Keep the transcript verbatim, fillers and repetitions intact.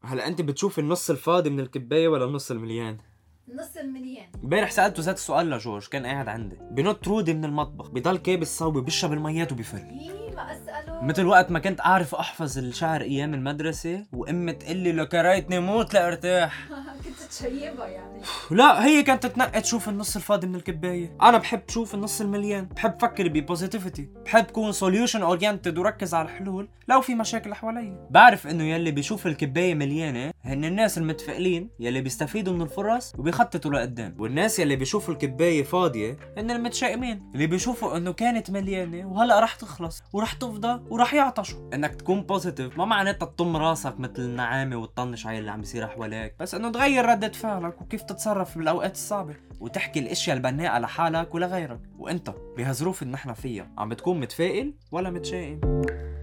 هلا انت بتشوف النص الفاضي من الكبايه ولا النص المليان؟ نص المليان. امبارح سالته ذات السؤال لجورج، كان قاعد عندي بنط رودي من المطبخ، بضل كابس صوبي بيشرب الميات وبيفل. ايه ما اساله. مثل وقت ما كنت اعرف احفظ الشعر ايام المدرسه وامي تقول لي لك ريتني موت لارتاح. كنت تشيبها يعني. لا هي كانت تتنقى تشوف النص الفاضي من الكبايه، انا بحب اشوف النص المليان، بحب فكر ببوزيتيفيتي، بحب كون سوليوشن اورينتد وركز على الحلول لو في مشاكل حوالي. بعرف انه يلي بيشوف الكبايه مليانه هن الناس المتفائلين يلي بيستفيدوا من الفرص وبيخططوا لقدام، والناس يلي بيشوفوا الكبايه فاضيه هن المتشائمين اللي بيشوفوا انه كانت مليانه وهلا رح تخلص ورح تفضى ورح يعطشوا. انك تكون بوزيتيف ما معناتها تطم راسك مثل النعامه وتطنش على اللي عم بيصير حواليك، بس انه تغير ردة فعلك وكيف تتصرف بالاوقات الصعبه وتحكي الاشياء البناءه لحالك ولغيرك. وانت بهالظروف اللي نحن فيها عم بتكون متفائل ولا متشائم؟